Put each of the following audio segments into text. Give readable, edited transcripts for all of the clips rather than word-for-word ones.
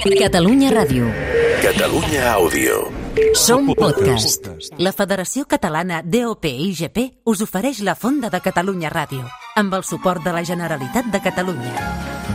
Catalunya Ràdio. Catalunya Àudio. Som podcast. La Federació Catalana DOP-IGP us ofereix la Fonda de Catalunya Ràdio, amb el suport de la Generalitat de Catalunya.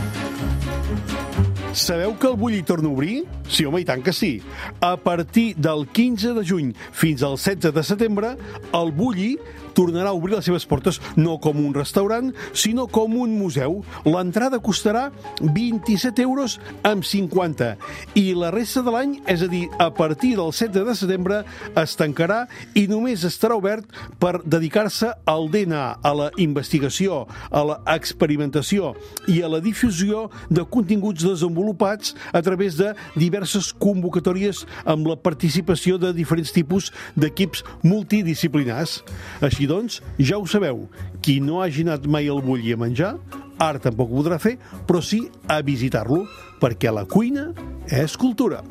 Sabeu que el Bulli torna a obrir? Sí, home, i tant que sí. A partir del 15 de juny fins al 16 de setembre, el Bulli tornarà a obrir les seves portes no com un restaurant, sinó com un museu. L'entrada costarà 27 euros amb 50 i la resta de l'any, és a dir, a partir del 7 de setembre, es tancarà i només estarà obert per dedicar-se al DNA, a la investigació, a l'experimentació i a la difusió de continguts desenvolupats a través de diverses convocatòries amb la participació de diferents tipus d'equips multidisciplinars. Així doncs, ja ho sabeu, qui no hagi anat mai al Bulli a menjar, ara tampoc ho podrà fer, però sí a visitar-lo, perquè la cuina és cultura.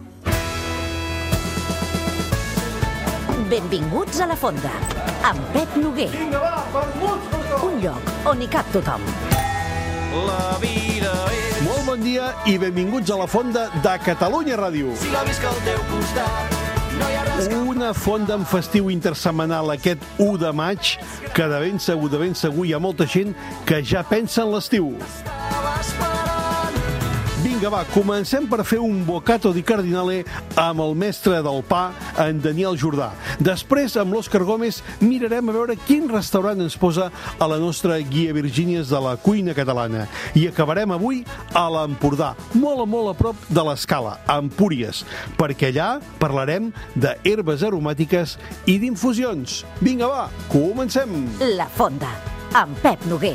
Benvinguts a la Fonda, amb Pep Noguer. Vinga, va, vermuts! Un lloc on hi cap tothom. La vida és... Molt bon dia i benvinguts a la Fonda de Catalunya Ràdio. Si la visc al teu costat, no hi ha res que... Una fonda amb festiu intersetmanal aquest 1 de maig, que de ben segur hi ha molta gent que ja pensa en l'estiu. estava esperant. Vinga, va, comencem per fer un bocato di cardinale amb el mestre del pa, en Daniel Jordà. Després, amb l'Òscar Gómez, mirarem a veure quin restaurant ens posa a la nostra guia Virgínies de la cuina catalana. I acabarem avui a l'Empordà, molt a prop de l'Escala, a Empúries, perquè allà parlarem d'herbes aromàtiques i d'infusions. Vinga, va, comencem! La Fonda, amb Pep Noguer.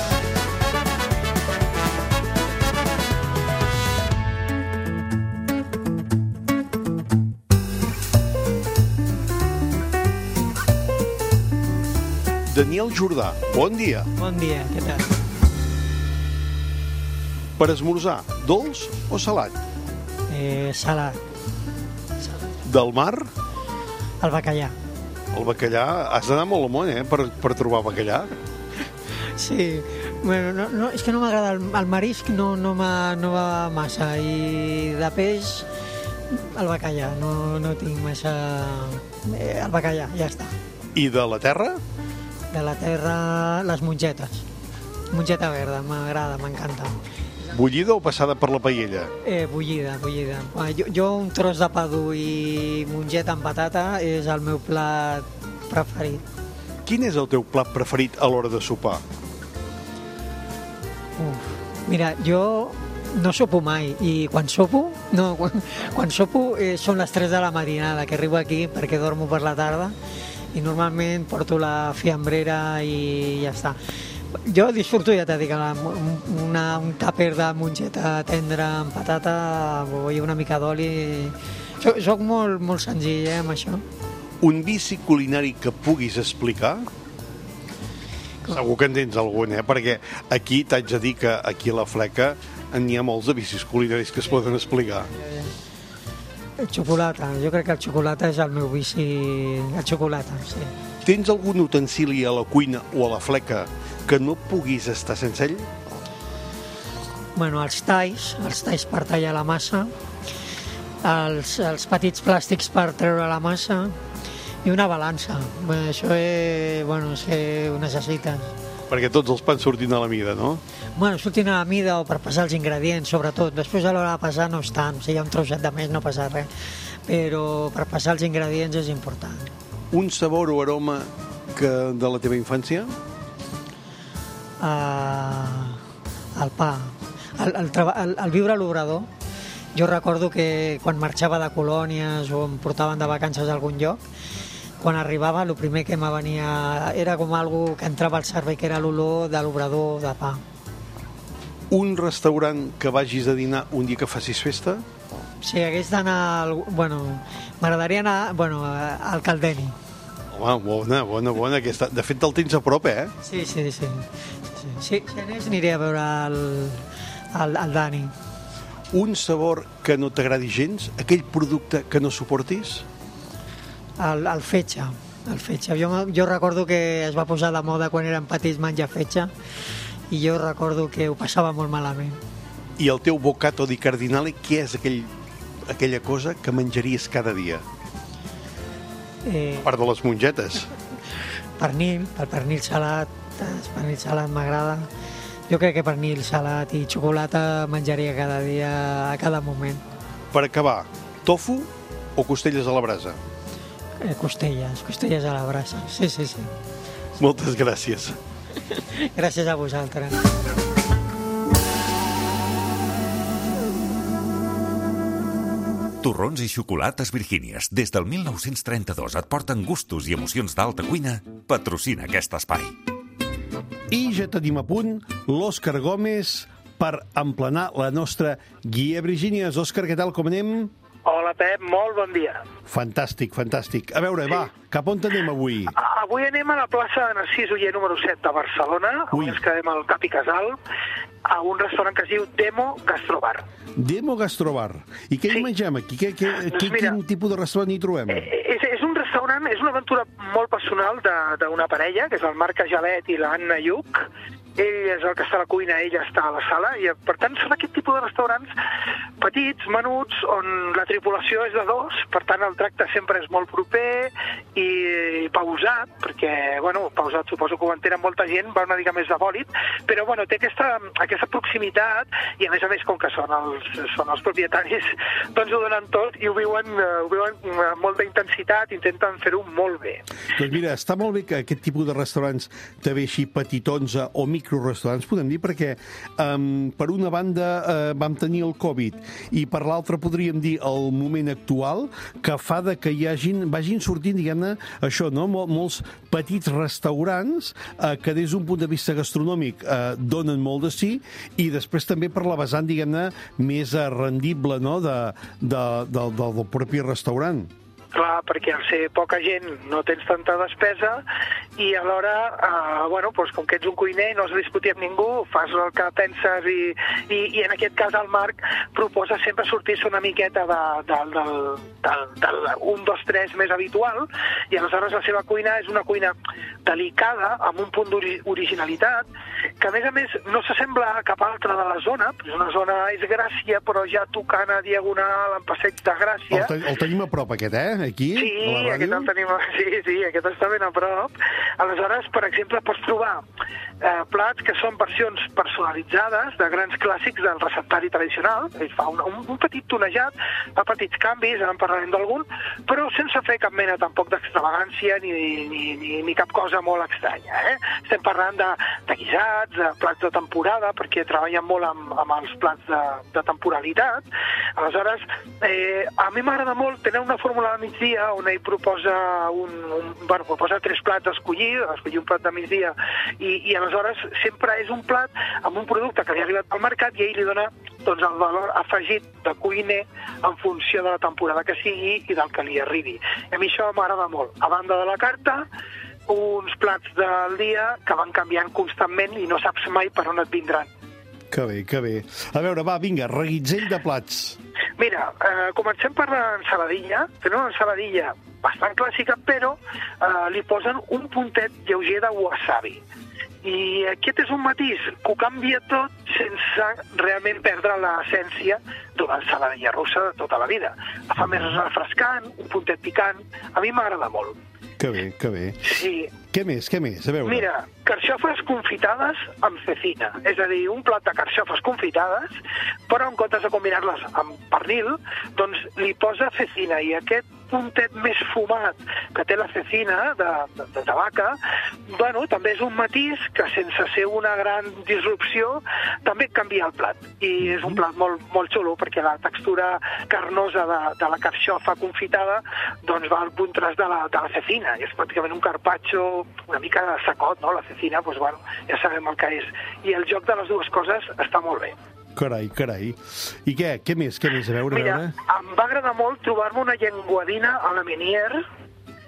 Daniel Jordà, bon dia. Bon dia, què tal? Per esmorzar, dolç o salat? Salat. Del mar? El bacallà. El bacallà, has d'anar molt amunt, per trobar bacallà. Sí, bueno, no, és que no m'agrada el marisc, no va massa, i de peix el bacallà, no tinc massa... el bacallà, ja està. I de la terra? De la terra, les mongetes. Mongeta verda, m'agrada, m'encanta. Bullida o passada per la paella? Bullida. Jo un tros de pa dur i mongeta amb patata és el meu plat preferit. Quin és el teu plat preferit a l'hora de sopar? Mira, jo no sopo mai i quan sopo són les 3 de la matinada que arribo aquí perquè dormo per la tarda i normalment porto la fiambrera i ja està. Jo disfruto, ja t'he dit, un tàper de mongeta tendra amb patata i una mica d'oli. Soc molt senzill, amb això. Un vici culinari que puguis explicar? Segur que en tens algun, perquè aquí t'haig de dir que aquí a la Fleca n'hi ha molts de vicis culinaris que es poden explicar. El xocolata, jo crec que el xocolata és el meu vici, el xocolata, sí. Tens algun utensili a la cuina o a la Fleca que no puguis estar sense ell? Bueno, els talls per tallar la massa, els petits plàstics per treure la massa i una balança. Això ho necessites. Perquè tots els pans surtin a la mida, no? Bueno, surtin a la mida o per passar els ingredients, sobretot. Després a l'hora de passar no és tant, si hi ha un trosset de més no passa res, però per passar els ingredients és important. Un sabor o aroma de la teva infància? El pa, el viure a l'obrador. Jo recordo que quan marxava de colònies o em portaven de vacances a algun lloc, quan arribava el primer que me venia era com algo que entrava al cervell, que era l'olor de l'obrador de pa. Un restaurant que vagis a dinar un dia que facis festa? Si hagués d'anar... m'agradaria anar al Caldeni. Home, bona. De fet, te'l tens a prop, Sí. Si anés, aniré a veure el Dani. Un sabor que no t'agradi gens? Aquell producte que no suportis? El fetge. Jo recordo que es va posar de moda quan érem petits menjar fetge i jo recordo que ho passava molt malament. I el teu boccato di cardinale, què és aquella cosa que menjaries cada dia? A part de les mongetes. Pernil, el pernil salat, el pernil salat m'agrada. Jo crec que pernil salat i xocolata menjaria cada dia, a cada moment. Per acabar, tofu o costelles a la brasa? Costelles a la brasa, sí. Moltes gràcies. Gràcies a vosaltres. Torrons i xocolates Virgínies. Des del 1932 et porten gustos i emocions d'alta cuina. Patrocina aquest espai. I ja tenim a punt l'Òscar Gómez per emplenar la nostra guia Virgínies. Òscar, què tal, com anem? Hola, Pep, molt bon dia. Fantàstic. A veure, va, cap on anem avui? Avui anem a la plaça de Narcís Oller número 7 de Barcelona. Avui ens quedem al Cap i Casal, a un restaurant que es diu Demo Gastrobar. Demo Gastrobar. I què hi mengem aquí? Quin tipus de restaurant hi trobem? És un restaurant, és una aventura molt personal d'una parella, que és el Marc Agelet i l'Anna Lluc. Ell és el que està a la cuina, ella està a la sala, i per tant són aquest tipus de restaurants petits, menuts, on la tripulació és de dos, per tant el tracte sempre és molt proper i pausat, perquè, pausat suposo que ho entenen molta gent, va una mica més de bòlit, però té aquesta proximitat, i a més, com que són els propietaris, doncs ho donen tot i ho viuen amb molta intensitat, intenten fer-ho molt bé. Doncs mira, està molt bé que aquest tipus de restaurants també així petitons o microrestaurants, podem dir, perquè per una banda vam tenir el Covid i per l'altra podríem dir el moment actual que fa que vagin sortint, diguem-ne, això, no? Molts petits restaurants que des d'un punt de vista gastronòmic donen molt de sí, i després també per la vessant, diguem-ne, més rendible, no?, del propi restaurant. Clar, perquè al ser poca gent no tens tanta despesa i alhora, com que ets un cuiner i no has de discutir amb ningú, fas el que penses i en aquest cas el Marc proposa sempre sortir-se una miqueta del 1, 2, 3 més habitual, i aleshores la seva cuina és una cuina delicada, amb un punt d'originalitat, que a més no s'assembla a cap altra de la zona, és una zona, és Gràcia, però ja tocant a Diagonal, en Passeig de Gràcia. El tenim a prop aquest, aquí, sí, a la ràdio? Sí, aquest està ben a prop. Aleshores, per exemple, pots trobar plats que són versions personalitzades de grans clàssics del receptari tradicional. Ell fa un petit tonejat, fa petits canvis, en parlarem d'algun, però sense fer cap mena tampoc d'extravagància ni cap cosa molt estranya. Estem parlant de guisats, de plats de temporada, perquè treballen molt amb els plats de temporalitat. Aleshores, a mi m'agrada molt tenir una fórmula de migdia on ell proposa proposa 3 plats a escollir un plat de migdia i aleshores sempre és un plat amb un producte que li ha arribat al mercat i ell li dona el valor afegit de cuiner en funció de la temporada que sigui i del que li arribi. I a mi això m'agrada molt. A banda de la carta, uns plats del dia que van canviant constantment i no saps mai per on et vindran. Que bé. A veure, va, vinga, reguitzell de plats. Mira, comencem per l'ensaladilla. Tenen una ensaladilla bastant clàssica, però li posen un puntet lleuger de wasabi. I aquest és un matís que ho canvia tot sense realment perdre l'essència d'una ensaladilla russa de tota la vida. La fa més refrescant, un puntet picant. A mi m'agrada molt. Que bé. Sí. Què més? A veure. Mira, carxofes confitades amb cecina. És a dir, un plat de carxofes confitades, però en comptes de combinar-les amb pernil, doncs li posa cecina, i aquest puntet més fumat que té la cecina de tabaca, també és un matís que sense ser una gran disrupció també canvia el plat. I és un plat molt, molt xulo, perquè la textura carnosa de la carxofa confitada doncs va al contrast de la cecina. És pràcticament un carpaccio una mica secot, no? La cecina, ja sabem el que és. I el joc de les dues coses està molt bé. Carai. I què més? A veure. Mira, em va agradar molt trobar-me una llenguadina a la Menier,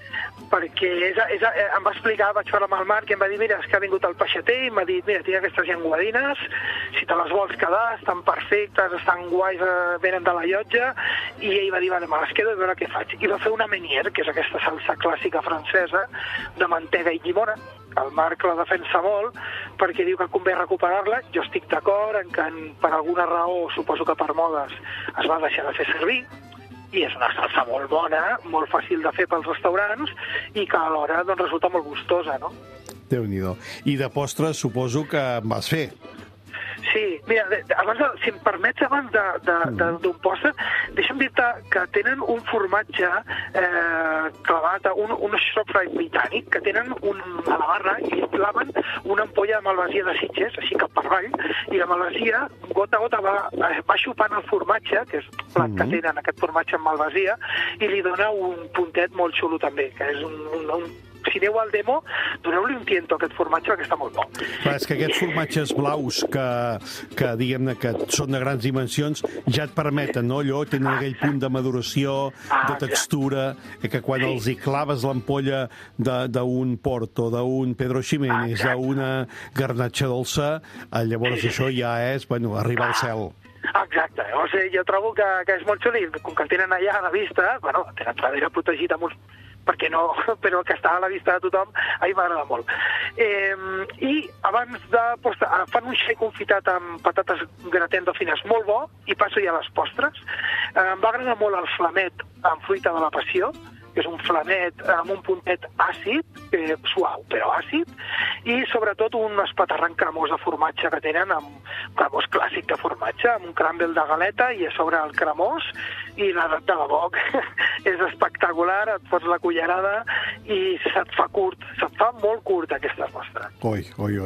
perquè em va explicar, vaig parlar amb el Marc i em va dir, mira, és que ha vingut el peixater i m'ha dit, mira, tinc aquestes llenguadines, si te les vols quedar, estan perfectes, estan guais, venen de la llotja, i ell va dir, vale, me les quedo i veure què faig. I va fer una meunier, que és aquesta salsa clàssica francesa de mantega i llimona. El Marc la defensa molt perquè diu que convé recuperar-la. Jo estic d'acord en que per alguna raó, suposo que per modes, es va deixar de fer servir, i és una salsa molt bona, molt fàcil de fer pels restaurants i que alhora doncs, resulta molt gustosa, no? Déu-n'hi-do. I de postres suposo que en vas fer. Sí, mira, si em permets, abans d'un postre, deixa'm dir-te que tenen un formatge clavat, un shropfry britànic, que tenen a la barra i li claven una ampolla de malvasia de Sitges, així cap per avall, i la malvasia, gota a gota, va xupant el formatge, que és plat que tenen, aquest formatge amb malvasia, i li dona un puntet molt xulo també, que és si aneu al demo, doneu-li un tiento a aquest formatge, que està molt bo. Clar, és que aquests formatges blaus que diguem-ne, que són de grans dimensions, ja et permeten, no? Allò tenen aquell punt de maduració, de textura, que quan els hi claves l'ampolla d'un Porto, d'un Pedro Ximénez, d'una garnatxa dolça, llavors això ja és, bueno, arribar al cel. Exacte, o sigui, jo trobo que és molt xulo, com que el tenen allà a la vista, bueno, el tenen darrere protegit amb uns perquè no, però que està a la vista de tothom, a mi m'agrada molt. I abans de postre, fan un xai confitat amb patates gratendo fines molt bo, i passo ja a les postres. Em va agradar molt el flamet amb fruita de la passió, que és un flamet amb un puntet àcid, suau, però àcid, i sobretot un espaterrant cremós de formatge que tenen, amb cremós clàssic de formatge, amb un crumble de galeta i a sobre el cremós, i de debò és espectacular, et fots la cullerada i se't fa curt, se't fa molt curt aquesta mostra. Oi.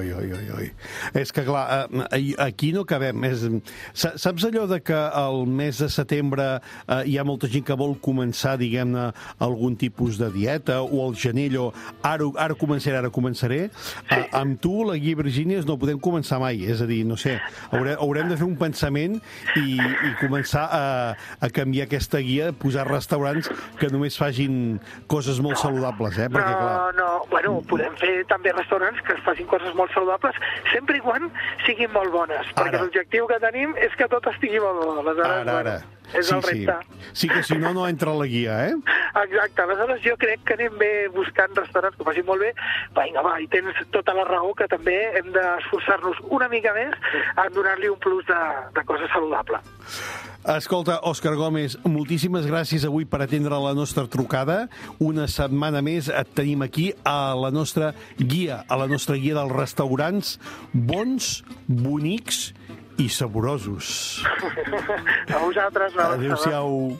És que, clar, aquí no acabem. Saps allò de que al mes de setembre hi ha molta gent que vol començar, diguem-ne, algun tipus de dieta, o al gener allò, ara començaré. Sí. Amb tu, la Guia Virgínies, no podem començar mai. És a dir, no sé, haurem de fer un pensament i començar a canviar aquesta guia, posar restaurants que només facin coses molt saludables, perquè, clar... No, bueno, podem fer també restaurants que es facin coses molt saludables, sempre i quan siguin molt bones, perquè l'objectiu que tenim és que tot estigui molt bo. Aleshores, ara. És el repte. Sí, que si no entra a la guia, Exacte, aleshores jo crec que anem bé buscant restaurants que ho facin molt bé. Vinga, va, i tens tota la raó que també hem d'esforçar-nos una mica més en donar-li un plus de cosa saludable. Escolta, Òscar Gómez, moltíssimes gràcies avui per atendre la nostra trucada. Una setmana més et tenim aquí a la nostra guia, dels restaurants bons, bonics i saborosos. A vosaltres. Adéu-siau.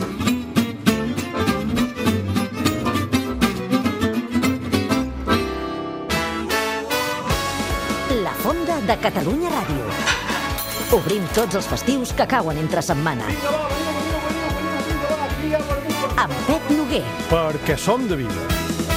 La Fonda de Catalunya Ràdio. Obrim tots els festius que cauen entre setmana. Amb Pep Noguer. Perquè som de vida.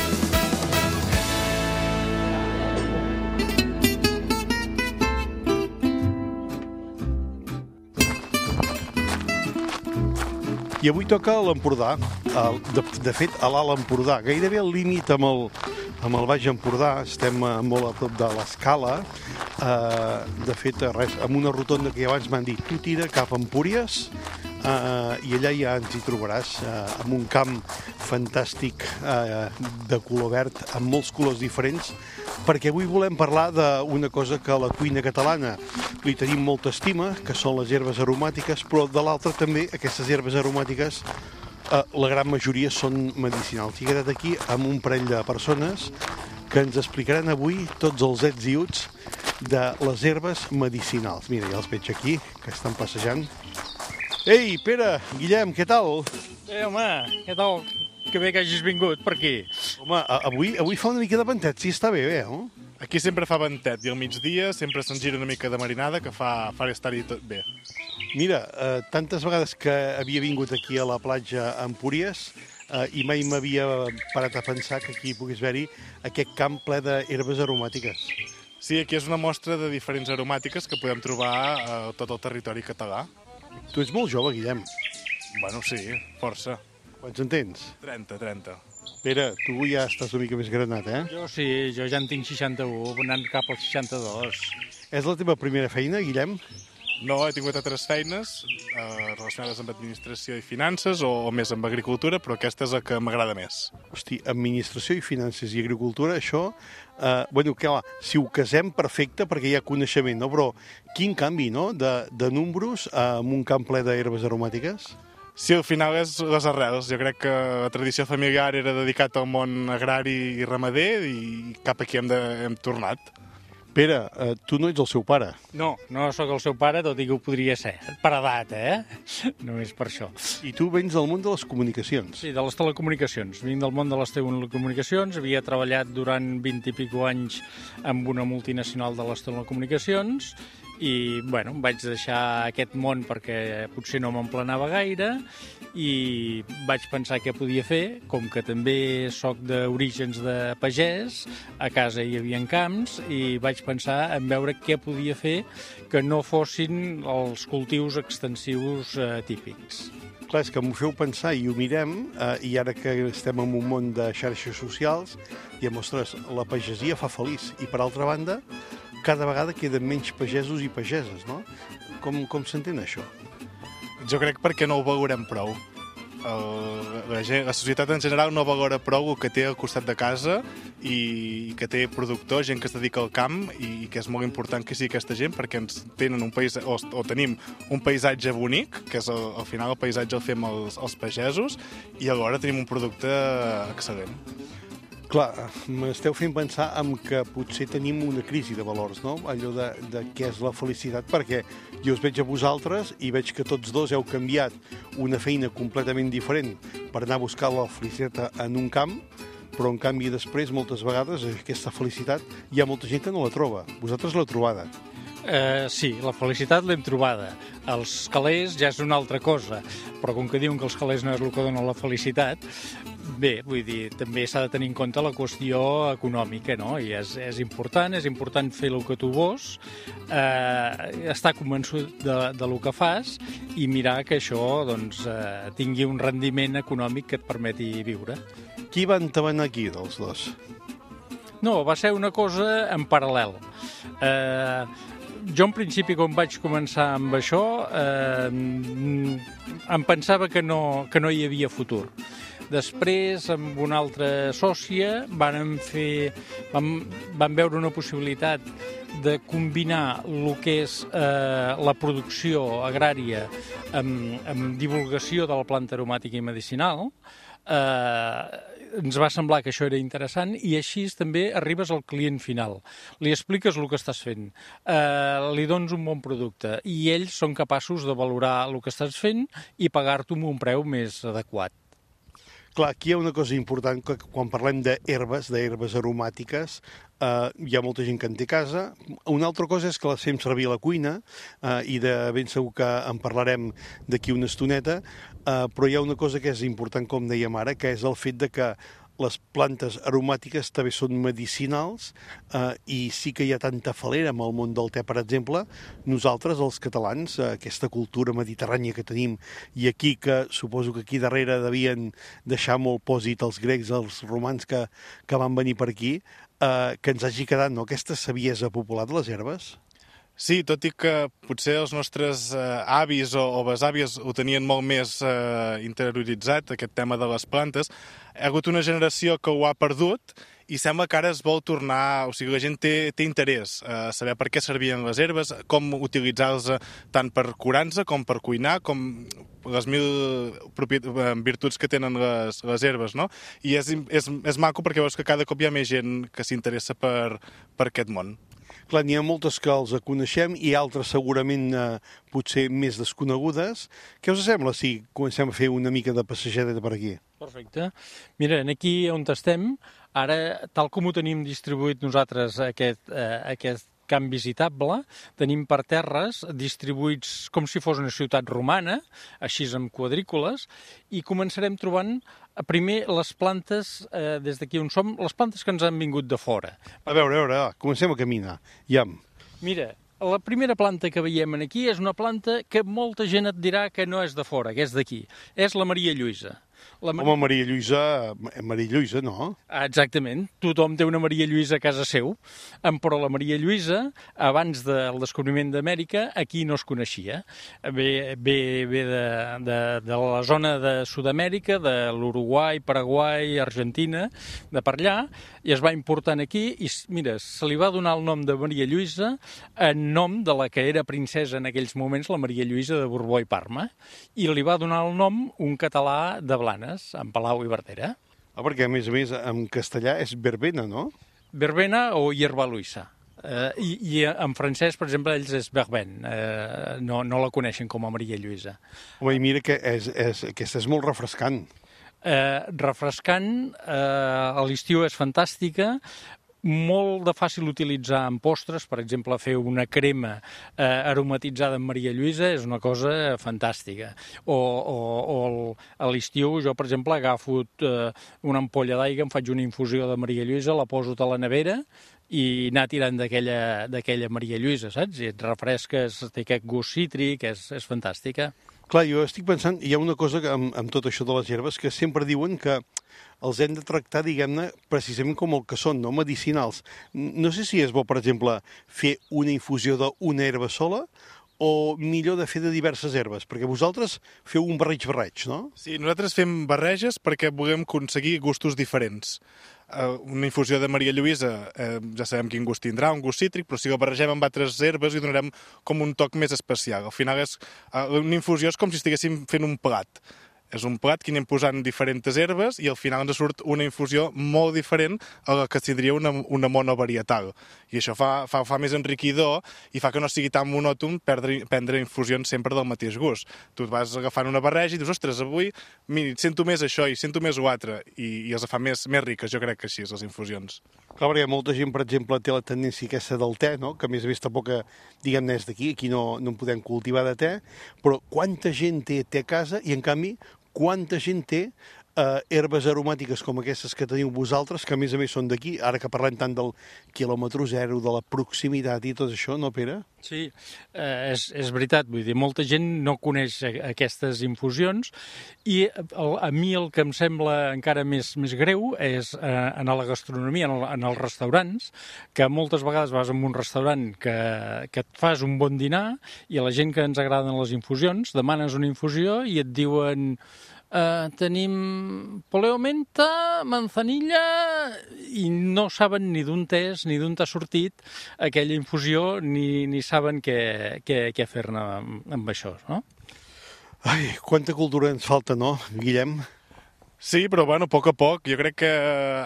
I avui toca a l'Empordà, de fet a l'Alt Empordà, gairebé al límit amb el Baix Empordà, estem molt a prop de l'Escala, de fet amb una rotonda que abans m'han dit, tu tira cap a Empúries i allà ja ens hi trobaràs, amb un camp fantàstic de color verd, amb molts colors diferents, perquè avui volem parlar d'una cosa que a la cuina catalana li tenim molta estima, que són les herbes aromàtiques, però de l'altra també aquestes herbes aromàtiques, la gran majoria són medicinals. I he quedat aquí amb un parell de persones que ens explicaran avui tots els ets i uts de les herbes medicinals. Mira, ja els veig aquí, que estan passejant. Ei, Pere, Guillem, què tal? Home, què tal? Que bé que hagis vingut per aquí. Home, avui fa una mica de ventet, sí, està bé, no? Aquí sempre fa ventet i al migdia sempre se'n gira una mica de marinada que fa estar-hi tot bé. Mira, tantes vegades que havia vingut aquí a la platja a Empúries i mai m'havia parat a pensar que aquí pogués haver-hi aquest camp ple d'herbes aromàtiques. Sí, aquí és una mostra de diferents aromàtiques que podem trobar a tot el territori català. Tu ets molt jove, Guillem. Bueno, sí, força. Quants en tens? 30. Pere, tu ja estàs una mica més granat, eh? Jo sí, jo ja en tinc 61, anant cap als 62. És la teva primera feina, Guillem? No, he tingut altres feines relacionades amb administració i finances o més amb agricultura, però aquesta és la que m'agrada més. Hosti, administració i finances i agricultura, això... clar, si ho casem, perfecte, perquè hi ha coneixement, no? Però quin canvi, no?, de números en un camp ple d'herbes aromàtiques? Sí, al final és les arrels. Jo crec que la tradició familiar era dedicat al món agrari i ramader i cap aquí hem tornat. Pere, tu no ets el seu pare. No, no sóc el seu pare, tot i que ho podria ser. Per edat, Només per això. I tu vens del món de les comunicacions. Sí, de les telecomunicacions. Vinc del món de les telecomunicacions. Havia treballat durant 20 i pico anys amb una multinacional de les telecomunicacions i, bueno, em vaig deixar aquest món perquè potser no m'emplenava gaire i vaig pensar què podia fer, com que també sóc d'orígens de pagès, a casa hi havia camps i vaig pensar en veure què podia fer que no fossin els cultius extensius típics. Clar, és que m'ho feu pensar i ho mirem, i ara que estem en un món de xarxes socials, diem, ostres, la pagesia fa feliç. I per altra banda, cada vegada queden menys pagesos i pageses, no? Com s'entén això? Jo crec perquè no ho valorem prou. La societat en general no valora prou el que té al costat de casa i que té productors, gent que es dedica al camp i que és molt important que sigui aquesta gent perquè ens tenen un país, o tenim un paisatge bonic, que és al final el paisatge el fem els pagesos, i alhora tenim un producte excel·lent. Clar, m'esteu fent pensar en que potser tenim una crisi de valors, no? Allò de què és la felicitat, perquè jo us veig a vosaltres i veig que tots dos heu canviat una feina completament diferent per anar a buscar la felicitat en un camp, però en canvi després, moltes vegades, aquesta felicitat hi ha molta gent que no la troba. Vosaltres l'heu trobada. Sí, la felicitat l'hem trobada. Els calés ja és una altra cosa, però com que diuen que els calés no és el que dona la felicitat, bé, vull dir, també s'ha de tenir en compte la qüestió econòmica, no? I és important fer el que tu vols, estar convençut de lo que fas i mirar que això doncs, tingui un rendiment econòmic que et permeti viure. Qui va entabanar aquí, dels dos? No, va ser una cosa en paral·lel. Jo, en principi, quan vaig començar amb això, em pensava que no hi havia futur. Després, amb una altra sòcia, vam veure una possibilitat de combinar el que és la producció agrària amb divulgació de la planta aromàtica i medicinal. Ens va semblar que això era interessant i així també arribes al client final. Li expliques el que estàs fent, li dones un bon producte i ells són capaços de valorar el que estàs fent i pagar-t'ho amb un preu més adequat. Clar, aquí hi ha una cosa important, que quan parlem d'herbes aromàtiques, hi ha molta gent que en té a casa. Una altra cosa és que les fem servir a la cuina, i de ben segur que en parlarem d'aquí una estoneta, però hi ha una cosa que és important, com dèiem ara, que és el fet de que les plantes aromàtiques també són medicinals i sí que hi ha tanta falera amb el món del te, per exemple. Nosaltres, els catalans, aquesta cultura mediterrània que tenim i aquí, que suposo que aquí darrere devien deixar molt pòsit els grecs, els romans que van venir per aquí, que ens hagi quedat, no?, aquesta saviesa popular de les herbes. Sí, tot i que potser els nostres avis o besàvies ho tenien molt més interioritzat, aquest tema de les plantes, hi ha hagut una generació que ho ha perdut i sembla que ara es vol tornar... O sigui, la gent té interès a saber per què servien les herbes, com utilitzar-les tant per curar-nos com per cuinar, com les 1000 virtuts que tenen les herbes, no? I és maco perquè veus que cada cop hi ha més gent que s'interessa per aquest món. Clar, n'hi ha moltes que els coneixem i altres segurament potser més desconegudes. Què us sembla si comencem a fer una mica de passejada per aquí? Perfecte. Mira, aquí on estem, ara, tal com ho tenim distribuït nosaltres, aquest camp visitable, tenim per terres distribuïts com si fos una ciutat romana, així amb quadrícules, i començarem trobant primer les plantes, des d'aquí on som, les plantes que ens han vingut de fora. A veure, comencem a caminar. Mira, la primera planta que veiem aquí és una planta que molta gent et dirà que no és de fora, que és d'aquí. És la Maria Lluïsa. Home, Maria Lluïsa, no? Exactament. Tothom té una Maria Lluïsa a casa seu, però la Maria Lluïsa, abans del descobriment d'Amèrica, aquí no es coneixia. Ve de la zona de Sud-amèrica, de l'Uruguai, Paraguai, Argentina, de per allà, i es va important aquí, i mira, se li va donar el nom de Maria Lluïsa en nom de la que era princesa en aquells moments, la Maria Lluïsa de Borbó i Parma, i li va donar el nom un català de Blanes, en Palau i Verdera. Perquè, a més, en castellà és verbena, no? Verbena o hierba luisa. I en francès, per exemple, ells és verben. No la coneixen com a Maria Lluïsa. Home, i mira que aquesta és molt refrescant. Refrescant, a l'estiu és fantàstica, molt de fàcil utilitzar en postres, per exemple, fer una crema aromatitzada amb Maria Lluïsa és una cosa fantàstica. O a l'estiu jo, per exemple, agafo una ampolla d'aigua, em faig una infusió de Maria Lluïsa, la poso a la nevera i anar tirant d'aquella Maria Lluïsa, saps? I et refresques, té aquest gust cítric, és fantàstica. Clar, jo estic pensant, hi ha una cosa amb tot això de les herbes que sempre diuen que els hem de tractar, diguem-ne, precisament com el que són, no? Medicinals. No sé si és bo, per exemple, fer una infusió d'una herba sola o millor de fer de diverses herbes, perquè vosaltres feu un barreig, no? Sí, nosaltres fem barreges perquè volem aconseguir gustos diferents. Una infusió de Maria Lluïsa, ja sabem quin gust tindrà, un gust cítric, però si ho barregem amb altres herbes hi donarem com un toc més especial. Al final una infusió és com si estiguéssim fent un plat. És un plat que anem posant diferents herbes i al final ens surt una infusió molt diferent a la que tindria una monovarietal. I això fa més enriquidor i fa que no sigui tan monòton prendre infusions sempre del mateix gust. Tu et vas agafant una barreja i dius, ostres, avui sento més això i sento més l'altre, i els fa més riques, jo crec que així, les infusions. Clar, perquè molta gent, per exemple, té la tendència aquesta del te, no? Que a més a més tampoc, diguem-ne, és d'aquí, aquí no en podem cultivar de te, però quanta gent té te a casa i, en canvi, quanta gent té herbes aromàtiques com aquestes que teniu vosaltres, que a més són d'aquí, ara que parlem tant del quilòmetre zero, de la proximitat i tot això, no, Pere? Sí, és veritat, vull dir, molta gent no coneix aquestes infusions i a mi el que em sembla encara més greu és en la gastronomia, en els restaurants, que moltes vegades vas a un restaurant que et fas un bon dinar i a la gent que ens agraden les infusions demanes una infusió i et diuen tenim poleo menta, manzanilla, i no saben ni d'on és ni d'on t'ha sortit aquella infusió ni saben què fer-ne amb això, no? Ai, quanta cultura ens falta, no, Guillem? Sí, però bueno, a poc, jo crec que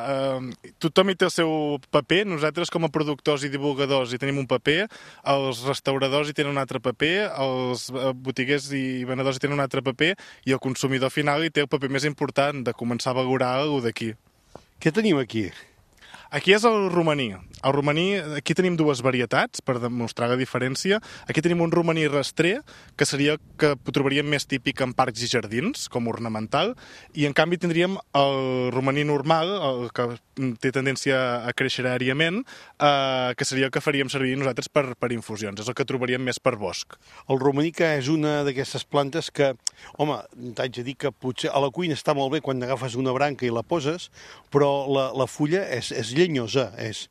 tothom hi té el seu paper. Nosaltres com a productors i divulgadors hi tenim un paper, els restauradors hi tenen un altre paper, els botiguers i venedors hi tenen un altre paper i el consumidor final hi té el paper més important de començar a valorar alguna d'aquí. Què tenim aquí? Aquí és el romaní. El romaní, aquí tenim dues varietats per demostrar la diferència. Aquí tenim un romaní rastrer, que seria que trobaríem més típic en parcs i jardins, com ornamental, i en canvi tindríem el romaní normal, el que té tendència a créixer aèriament, que seria el que faríem servir nosaltres per infusions. És el que trobaríem més per bosc. El romaní, que és una d'aquestes plantes que, home, t'haig de dir que potser a la cuina està molt bé quan agafes una branca i la poses, però la fulla és llenyosa,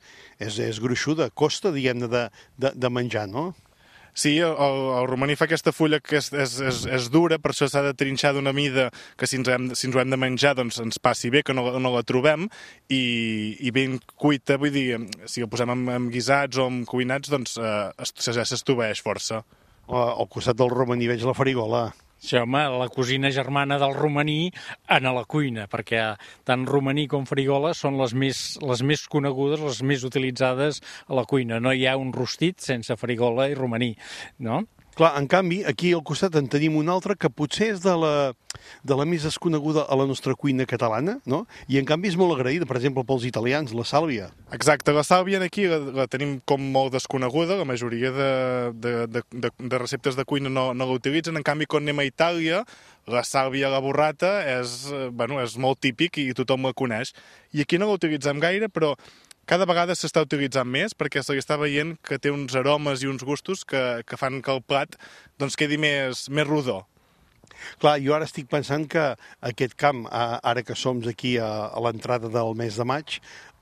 és gruixuda, costa, diguem-ne, de menjar, no? Sí, el romaní fa aquesta fulla que és dura, per això s'ha de trinxar d'una mida que si ens ho hem de menjar doncs ens passi bé, que no la trobem, i ben cuita, vull dir, si ho posem en guisats o en cuinats, doncs s'estoveeix força. Al costat del romaní veig la farigola. Sí, home, la cosina germana del romaní a la cuina, perquè tant romaní com farigola són les més conegudes, les més utilitzades a la cuina. No hi ha un rostit sense farigola i romaní, no? Clar, en canvi, aquí al costat en tenim una altra que potser és de la més desconeguda a la nostra cuina catalana, no? I en canvi és molt agraïda, per exemple, pels italians, la sàlvia. Exacte, la sàlvia aquí la tenim com molt desconeguda, la majoria de receptes de cuina no la utilitzen, en canvi quan anem a Itàlia, la sàlvia a la burrata és molt típic i tothom la coneix. I aquí no la utilitzem gaire, però cada vegada s'està utilitzant més perquè se li està veient que té uns aromes i uns gustos que fan que el plat doncs, quedi més rodó. Clar, jo ara estic pensant que aquest camp, ara que som aquí a l'entrada del mes de maig,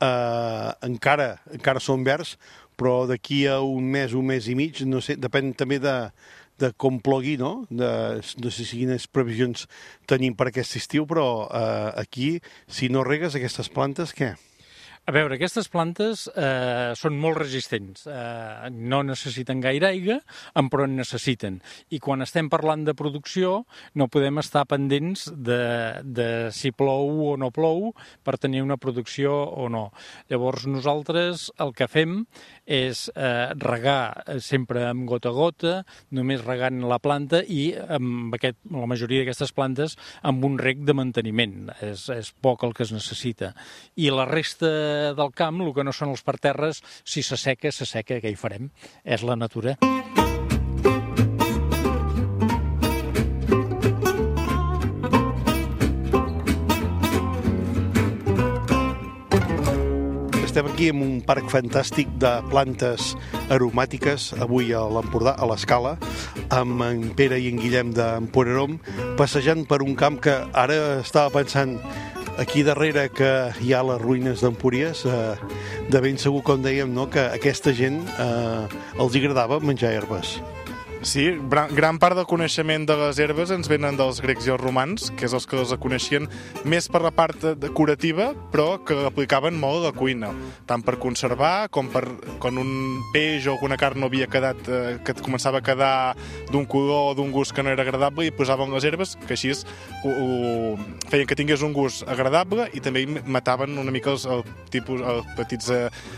encara són verds, però d'aquí a un mes i mig, no sé, depèn també de com plogui, no? No sé quines previsions tenim per aquest estiu, però aquí, si no regues aquestes plantes, què? A veure, aquestes plantes són molt resistents, no necessiten gaire aigua, però en necessiten. I quan estem parlant de producció no podem estar pendents de si plou o no plou per tenir una producció o no. Llavors nosaltres el que fem és regar sempre amb gota a gota, només regant la planta i amb la majoria d'aquestes plantes amb un reg de manteniment. És poc el que es necessita. I la resta del camp, el que no són els parterres, si s'asseca, què hi farem? És la natura. Estem aquí en un parc fantàstic de plantes aromàtiques, avui a l'Empordà, a l'Escala, amb en Pere i en Guillem d'Emporerom, passejant per un camp que ara estava pensant aquí darrere que hi ha les ruïnes d'Empúries, de ben segur, com dèiem, no, que aquesta gent els agradava menjar herbes. Sí, gran part del coneixement de les herbes ens venen dels grecs i els romans, que és els que les coneixien més per la part curativa, però que l'aplicaven molt a la cuina, tant per conservar com per quan un peix o alguna carn no havia quedat, que començava a quedar d'un color o d'un gust que no era agradable, i posaven les herbes, que així feien que tingués un gust agradable, i també mataven una mica els petits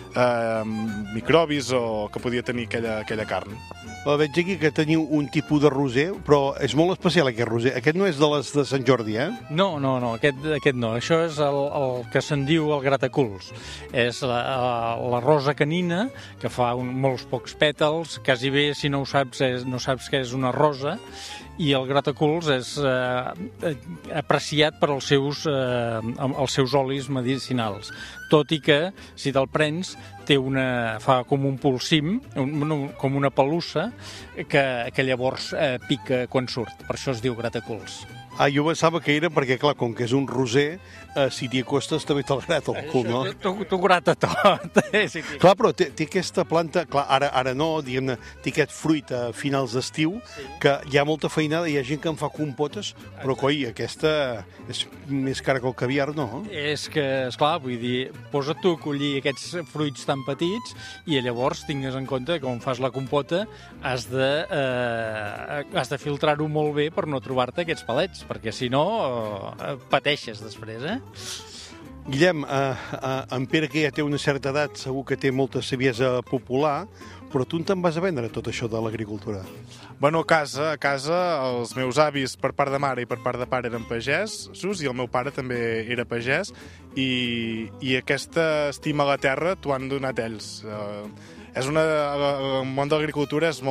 microbis que podia tenir aquella carn. Veig aquí que teniu un tipus de roser, però és molt especial aquest roser. Aquest no és de les de Sant Jordi, eh? No, aquest no. Això és el que se'n diu el grataculs. És la rosa canina, que fa molts pocs pètals, quasi bé, si no ho saps, no saps què és una rosa, i el grataculs és apreciat per els seus olis medicinals. Tot i que, si te'l prens, fa com un polsim, com una pelussa, que llavors pica quan surt. Per això es diu grataculs. Jo pensava que era perquè, clar, com que és un roser, si t'hi acostes també te'l grata el cul, no? T'ho grata tot. Clar, però té aquesta planta, clar, ara no, diguem-ne, té aquest fruit a finals d'estiu, que hi ha molta feinada, hi ha gent que en fa compotes, però coi, aquesta és més cara que el caviar, no? És que, esclar, vull dir, posa't tu a collir aquests fruits tan petits i llavors tingues en compte que quan fas la compota has de filtrar-ho molt bé per no trobar-te aquests palets, perquè si no pateixes després, eh? Guillem, en Pere, que ja té una certa edat, segur que té molta saviesa popular, però tu te'n vas a vendre tot això de l'agricultura? Bueno, a casa, els meus avis per part de mare i per part de pare eren pagesos i el meu pare també era pagès i aquesta estima a la terra t'ho han donat ells. El món de l'agricultura és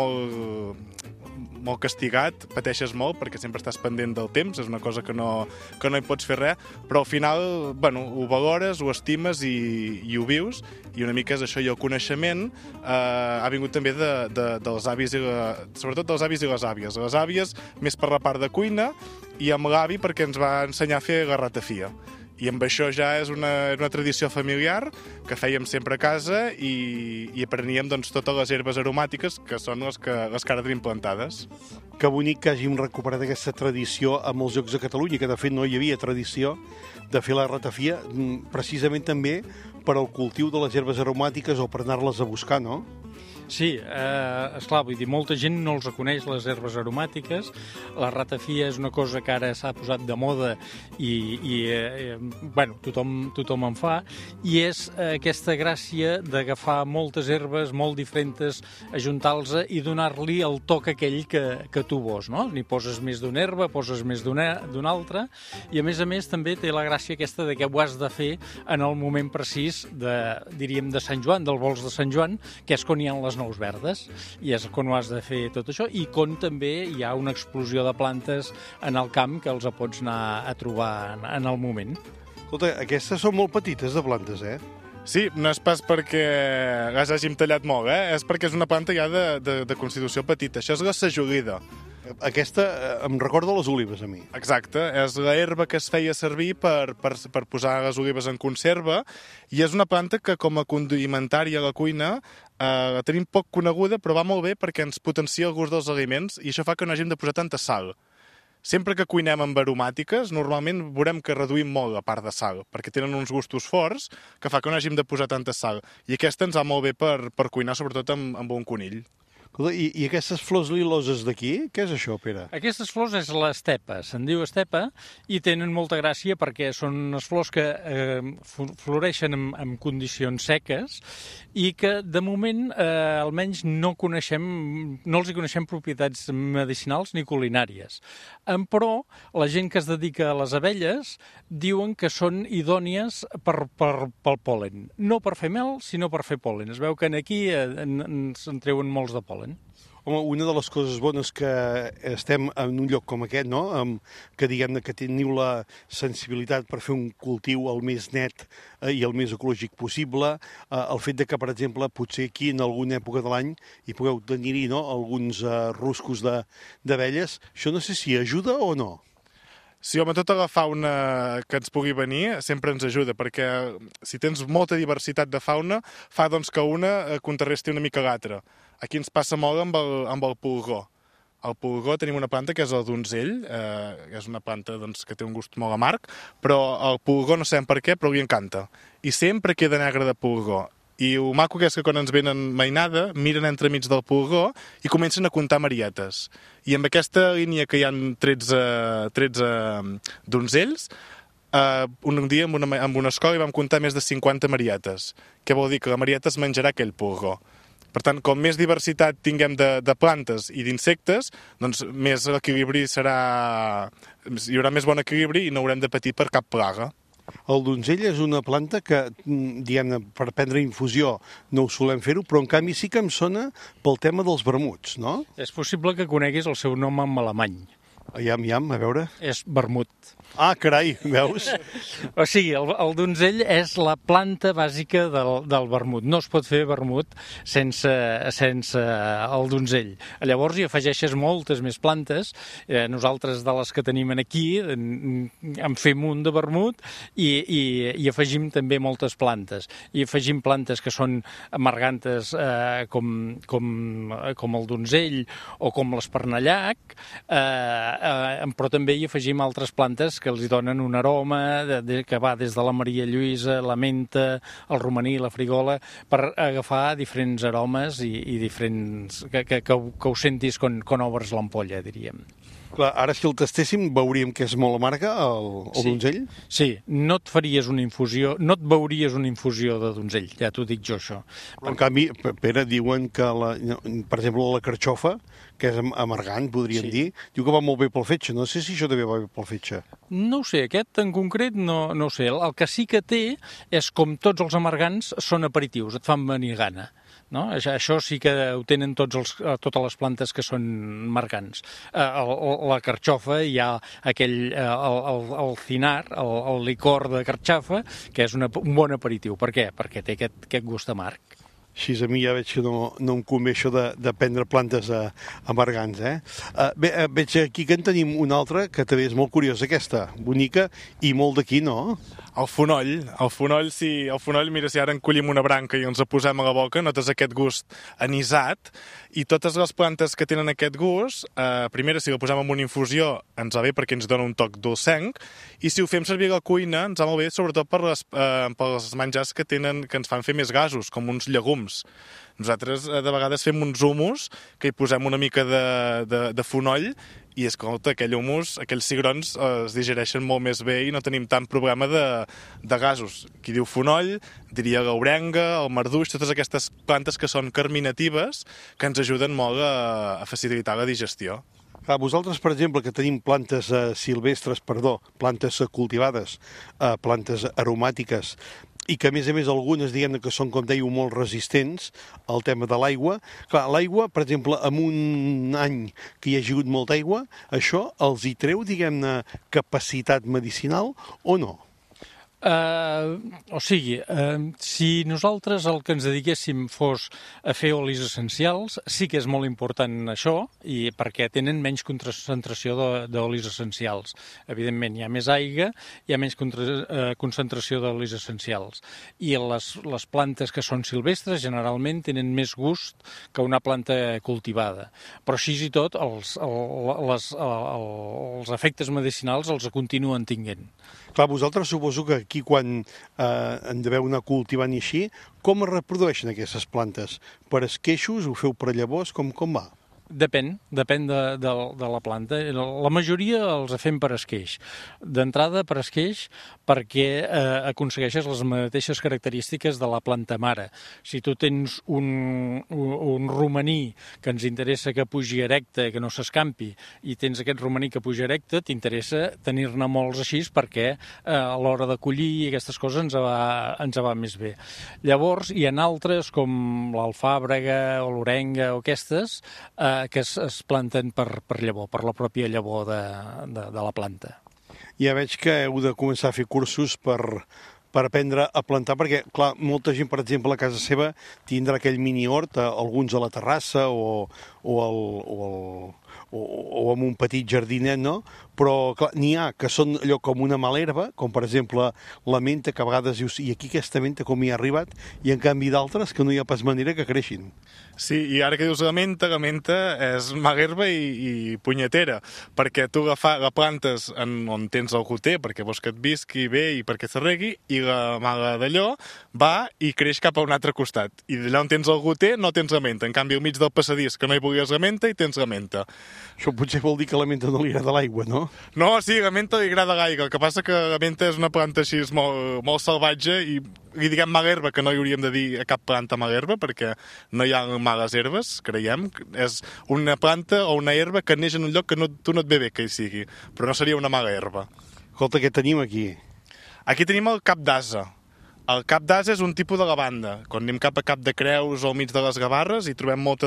molt castigat, pateixes molt perquè sempre estàs pendent del temps, és una cosa que no hi pots fer res, però al final, bueno, ho valores, ho estimes i ho vius, i una mica és això, i el coneixement ha vingut també dels avis, sobretot dels avis i les àvies. Les àvies més per la part de cuina i amb l'avi perquè ens va ensenyar a fer la ratafia. I amb això ja és una tradició familiar que fèiem sempre a casa i apreníem doncs, totes les herbes aromàtiques que són les que ara tenim plantades. Que bonic que hàgim recuperat aquesta tradició a molts llocs de Catalunya, que de fet no hi havia tradició de fer la ratafia, precisament també per al cultiu de les herbes aromàtiques o per anar-les a buscar, no? Sí, esclar, vull dir, molta gent no els coneix, les herbes aromàtiques. La ratafia és una cosa que ara s'ha posat de moda i bueno, tothom en fa, i és aquesta gràcia d'agafar moltes herbes molt diferents, ajuntar-les i donar-li el toc aquell que tu vols, no? N'hi poses més d'una herba, poses més d'una altra, i a més també té la gràcia aquesta de que ho has de fer en el moment precís diríem, de Sant Joan, del vols de Sant Joan, que és quan hi ha les nous verdes, i és quan ho has de fer tot això, i quan també hi ha una explosió de plantes en el camp que els pots anar a trobar en el moment. Escolta, aquestes són molt petites de plantes, eh? Sí, no és pas perquè les hàgim tallat molt, és perquè és una planta ja de constitució petita. Això és la sajolida. Aquesta em recorda les olives, a mi. Exacte, és la herba que es feia servir per posar les olives en conserva i és una planta que com a condimentària a la cuina la tenim poc coneguda, però va molt bé perquè ens potencia el gust dels aliments i això fa que no hàgim de posar tanta sal. Sempre que cuinem amb aromàtiques, normalment veurem que reduïm molt la part de sal, perquè tenen uns gustos forts que fa que no hàgim de posar tanta sal. I aquesta ens va molt bé per cuinar, sobretot amb un conill. I aquestes flors liloses d'aquí, què és això, Pere? Aquestes flors és l'estepa, se'n diu estepa, i tenen molta gràcia perquè són unes flors que floreixen en condicions seques i que, de moment, almenys no els hi coneixem propietats medicinals ni culinàries. Però la gent que es dedica a les abelles diuen que són idònies pel pol·len. No per fer mel, sinó per fer pol·len. Es veu que aquí se'n treuen molts de pol·len. Home, una de les coses bones que estem en un lloc com aquest, no? Que diguem-ne que teniu la sensibilitat per fer un cultiu el més net i el més ecològic possible, el fet de que, per exemple, potser aquí en alguna època de l'any hi pugueu tenir-hi, no?, alguns ruscos d'abelles, això no sé si ajuda o no. Sí, home, tota la fauna que ens pugui venir sempre ens ajuda, perquè si tens molta diversitat de fauna, fa doncs que una contrarresti una mica l'altra. Aquí ens passa molt amb el pulgó. Al pulgó tenim una planta que és el donzell, és una planta doncs, que té un gust molt amarg, però el pulgó no sabem per què, però li encanta. I sempre queda negre de pulgó. I el maco que és que quan ens venen mainada, miren entremig del pulgó i comencen a comptar marietes. I amb aquesta línia que hi ha 13 donzells, un dia en una escola hi vam comptar més de 50 marietes, que vol dir que la marieta es menjarà aquell pulgó. Per tant, com més diversitat tinguem de plantes i d'insectes, doncs més equilibri serà... Hi haurà més bon equilibri i no haurem de patir per cap plaga. El donzell és una planta que, diguem-ne, per prendre infusió no ho solem fer-ho, però en canvi sí que em sona pel tema dels vermuts, no? És possible que coneguis el seu nom en alemany. Iam, a veure. És vermut. Ah, carai, veus? O sigui, el donzell és la planta bàsica del vermut. No es pot fer vermut sense el donzell. Llavors hi afegeixes moltes més plantes. Nosaltres, de les que tenim aquí, en fem un de vermut i afegim també moltes plantes. I afegim plantes que són amargantes com el donzell o com l'espernallac, però també hi afegim altres plantes que els donen un aroma que va des de la Maria Lluïsa, la menta, el romaní, la frigola, per agafar diferents aromes i diferents... que ho sentis quan obres l'ampolla, diríem. Clar, ara si el tastéssim veuríem que és molt amarga el donzell? Sí, no et faries una infusió, no et veuries una infusió de donzell, ja t'ho dic jo això. Però en canvi, Pere, diuen que, per exemple, la carxofa, que és amargant, podríem dir, diu que va molt bé pel fetge. No sé si això també va bé pel fetge. No ho sé, aquest en concret no ho sé. El que sí que té és, com tots els amargants, són aperitius, et fan venir gana. No? Això sí que ho tenen totes les plantes que són marcants. La carxofa hi ha el cinar, el licor de carxofa, que és un bon aperitiu. Per què? Perquè té aquest gust amarg. Així a mi ja veig que no em convé això de prendre plantes amargants, Bé, veig aquí que en tenim una altra que també és molt curiosa, aquesta, bonica i molt d'aquí, no? El fonoll, sí. El fonoll, mira, si ara en collim una branca i ens la posem a la boca, notes aquest gust anisat, i totes les plantes que tenen aquest gust, primera, si la posem en una infusió, ens va bé perquè ens dona un toc dolcenc, i si ho fem servir a la cuina, ens va molt bé, sobretot pels menjars que ens fan fer més gasos, com uns llegums. Nosaltres de vegades fem uns humus que hi posem una mica de fonoll i, escolta, aquell humus, aquells cigrons es digereixen molt més bé i no tenim tant problema de gasos. Qui diu fonoll diria l'aurenga, el marduix, totes aquestes plantes que són carminatives que ens ajuden molt a facilitar la digestió. Vosaltres, per exemple, que tenim plantes plantes cultivades, plantes aromàtiques, i que, a més, algunes, diguem-ne, que són, com dèieu, molt resistents al tema de l'aigua. Clar, l'aigua, per exemple, en un any que hi hagi hagut molta aigua, això els hi treu, diguem-ne, capacitat medicinal o no? Si nosaltres el que ens dediquéssim fos a fer olis essencials, sí que és molt important això, i perquè tenen menys concentració d'olis essencials. Evidentment, hi ha més aigua, hi ha menys concentració d'olis essencials. I les plantes que són silvestres generalment tenen més gust que una planta cultivada. Però així i tot, els efectes medicinals els continuen tinguent. Clar, vosaltres suposo que aquí quan en deveu anar cultivant i així, com es reprodueixen aquestes plantes? Per esqueixos? Ho feu per llavors? Com va? Depèn de la planta. La majoria els fem per esqueix. D'entrada per esqueix perquè aconsegueixes les mateixes característiques de la planta mare. Si tu tens un romaní que ens interessa que pugi erecte, que no s'escampi, i tens aquest romaní que puja erecte, t'interessa tenir-ne molts així perquè a l'hora de collir i aquestes coses ens va més bé. Llavors hi ha altres com l'alfàbrega o l'orenga o aquestes que es planten per llavor, per la pròpia llavor de la planta. Ja veig que heu de començar a fer cursos per aprendre a plantar, perquè, clar, molta gent, per exemple, a casa seva tindrà aquell mini-hort, alguns a la terrassa o amb un petit jardinet, no? Però, clar, n'hi ha que són allò com una mala herba, com per exemple la menta, que a vegades dius, i aquí aquesta menta com hi ha arribat, i en canvi d'altres que no hi ha pas manera que creixin. Sí, i ara que dius la menta és mala herba i punyetera, perquè tu la plantes on tens el goter, perquè vols que et visqui bé i perquè s'arregui, i la mala d'allò va i creix cap a un altre costat. I d'allà on tens el goter no tens la menta, en canvi al mig del passadís que no hi volies la menta i tens la menta. Això potser vol dir que la menta no li agrada l'aigua, no? No, sí, la menta li agrada l'aigua. El que passa que la menta és una planta així molt, molt salvatge i li diguem mala herba, que no hi hauríem de dir a cap planta mala herba, perquè no hi ha males herbes, creiem. És una planta o una herba que neix en un lloc que tu no et ve bé que hi sigui, però no seria una mala herba. Escolta, què tenim aquí? Aquí tenim el cap d'ase. El cap d'ase és un tipus de lavanda. Quan anem cap a Cap de Creus o al mig de les Gavarres hi trobem molta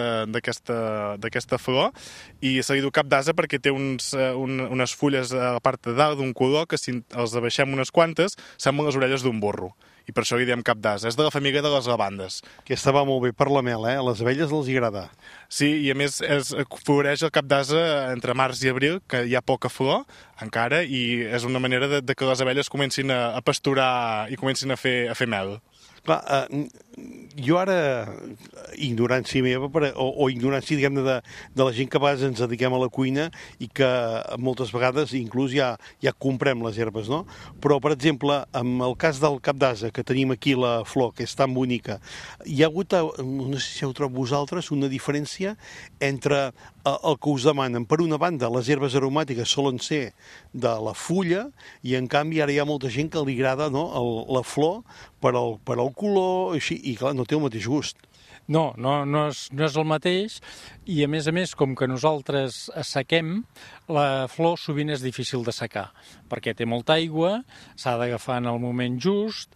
d'aquesta flor i se li diu cap d'ase perquè té unes fulles a la part de dalt d'un color que si els abaixem unes quantes semblen les orelles d'un burro. I per això li diem cap d'ase. És de la família de les lavandes. Aquesta va molt bé per la mel, A les abelles els agrada. Sí, i a més floreix el cap d'ase entre març i abril, que hi ha poca flor encara, i és una manera de que les abelles comencin a pasturar i comencin a fer mel. Clar, jo ara, ignorància meva, o ignorància, diguem-ne, de la gent que a vegades ens dediquem a la cuina i que moltes vegades inclús ja comprem les herbes, no? Però, per exemple, en el cas del cap d'ase, que tenim aquí la flor, que és tan bonica, hi ha hagut, no sé si heu trobat vosaltres, una diferència entre el que us demanen. Per una banda, les herbes aromàtiques solen ser de la fulla i, en canvi, ara hi ha molta gent que li agrada, no, la flor per al color, així, i clar, no té el mateix gust. No és el mateix, i a més, com que nosaltres assequem, la flor sovint és difícil de secar, perquè té molta aigua, s'ha d'agafar en el moment just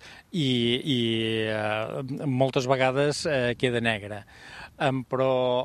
i moltes vegades queda negra. Però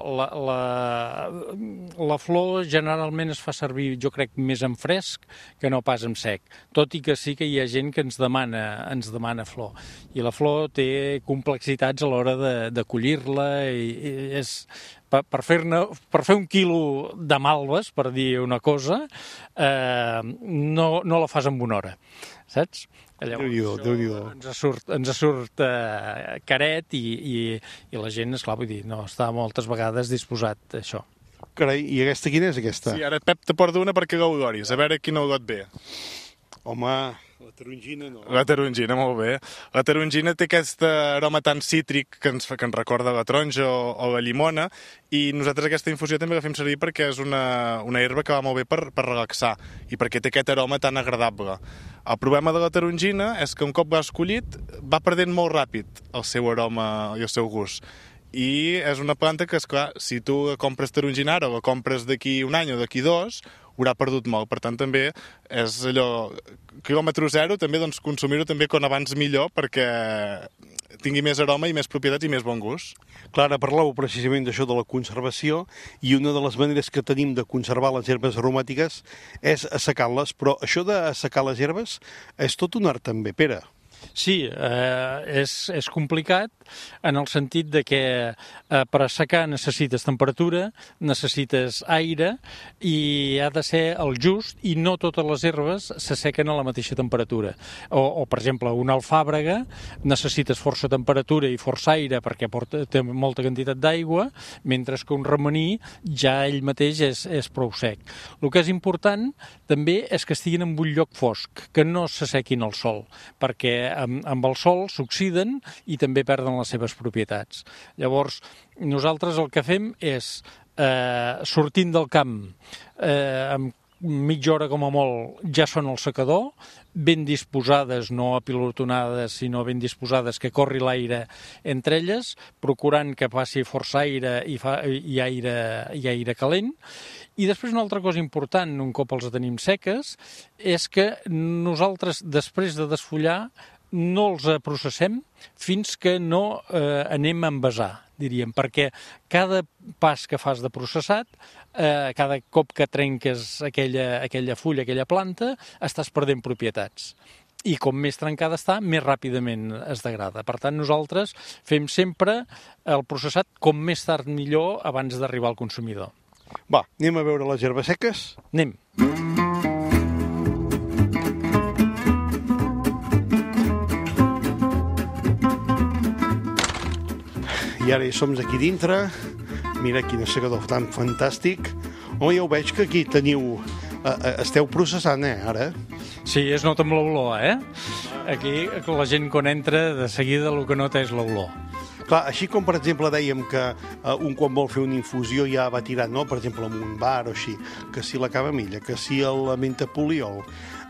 la flor generalment es fa servir, jo crec, més en fresc que no pas en sec, tot i que sí que hi ha gent que ens demana flor. I la flor té complexitats a l'hora de collir-la, i és per fer 1 quilo de malves, per dir una cosa, no la fas en una hora, saps? Llavors, ens surt caret i la gent, esclar, vull dir, no està moltes vegades disposat a això. Carai, i aquesta quina és, aquesta? Sí, ara Pep te porta una perquè l'oloris, a veure quina olor et ve. Home, la tarongina no. La tarongina, molt bé. La tarongina té aquest aroma tan cítric que ens recorda la taronja o la llimona, i nosaltres aquesta infusió també la fem servir perquè és una herba que va molt bé per relaxar i perquè té aquest aroma tan agradable. El problema de la tarongina és que un cop l'has collit va perdent molt ràpid el seu aroma i el seu gust. I és una planta que, esclar, si tu compres tarongina ara o la compres d'aquí un any o d'aquí 2, haurà perdut molt. Per tant, també és allò, quilòmetre zero, també doncs, consumir-ho també com abans millor, perquè tingui més aroma i més propietats i més bon gust. Clara, parlàveu precisament d'això de la conservació i una de les maneres que tenim de conservar les herbes aromàtiques és assecant-les, però això d'assecar les herbes és tot un art també, Pere. Sí, és complicat en el sentit de que per assecar necessites temperatura, necessites aire i ha de ser el just i no totes les herbes s'assequen a la mateixa temperatura. O per exemple, una alfàbrega necessites força temperatura i força aire perquè té molta quantitat d'aigua, mentre que un romaní ja ell mateix és prou sec. El que és important també és que estiguin en un lloc fosc, que no s'assequin al sol, perquè amb el sol s'oxiden i també perden les seves propietats. Llavors, nosaltres el que fem és, sortint del camp, amb mitja hora com a molt, ja són al secador, ben disposades, no apilotonades, sinó ben disposades, que corri l'aire entre elles, procurant que passi força aire i aire calent. I després una altra cosa important, un cop els tenim seques, és que nosaltres, després de desfollar, no els processem fins que no anem a envasar, diríem, perquè cada pas que fas de processat, cada cop que trenques aquella fulla, aquella planta, estàs perdent propietats. I com més trencada està, més ràpidament es degrada. Per tant, nosaltres fem sempre el processat com més tard millor abans d'arribar al consumidor. Va, anem a veure les herbes seques? Anem. I ara hi som aquí dintre. Mira quin assecador tan fantàstic. Home, ja ho veig que aquí teniu... esteu processant, ara? Sí, es nota amb l'olor, Aquí la gent quan entra de seguida el que nota és l'olor. Clar, així com, per exemple, dèiem que un quan vol fer una infusió ja va tirant, no? Per exemple, en un bar o així, que si la camamilla, que si la menta poliol,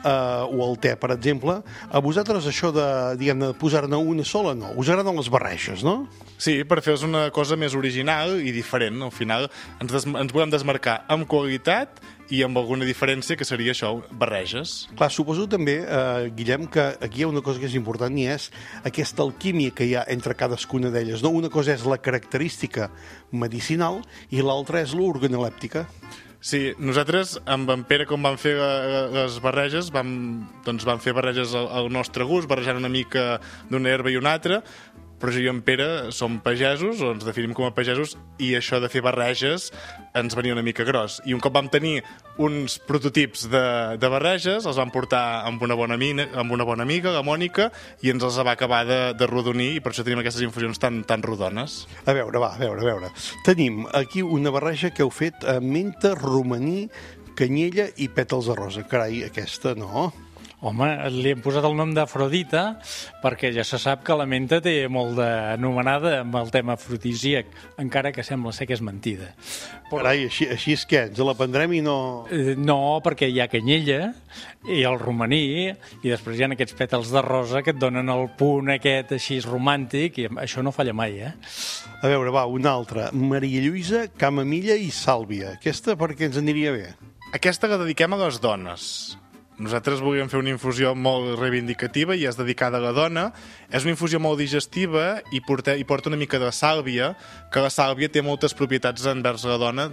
o el te, per exemple, a vosaltres això de, diguem-ne, de posar-ne una sola, no? Us agraden les barreges, no? Sí, per fer una cosa més original i diferent. Al final ens volem desmarcar amb qualitat i amb alguna diferència, que seria això, barreges. Clar, suposo també, Guillem, que aquí hi ha una cosa que és important i és aquesta alquímia que hi ha entre cadascuna d'elles, no? Una cosa és la característica medicinal i l'altra és l'organolèptica. Sí, nosaltres amb en Pere, com vam fer les barreges, vam fer barreges al nostre gust, barrejant una mica d'una herba i una altra, però jo i en Pere som pagesos, o ens definim com a pagesos, i això de fer barreges ens venia una mica gros. I un cop vam tenir uns prototips de barreges, els vam portar amb una bona amiga, la Mònica, i ens els va acabar de rodonir, i per això tenim aquestes infusions tan rodones. A veure. Tenim aquí una barreja que heu fet amb menta, romaní, canyella i pètals de rosa. Carai, aquesta no... Home, li hem posat el nom d'Afrodita perquè ja se sap que la menta té molt d'anomenada amb el tema afrodisíac, encara que sembla ser que és mentida. Carai, així és que ens la prendrem i no... No, perquè hi ha canyella i el romaní i després hi ha aquests pètals de rosa que et donen el punt aquest així romàntic i això no falla mai, A veure, va, una altra. Maria Lluïsa, camamilla i sàlvia. Aquesta per què ens aniria bé? Aquesta la dediquem a les dones. Nosaltres volíem fer una infusió molt reivindicativa i és dedicada a la dona. És una infusió molt digestiva i porta una mica de sàlvia, que la sàlvia té moltes propietats envers la dona,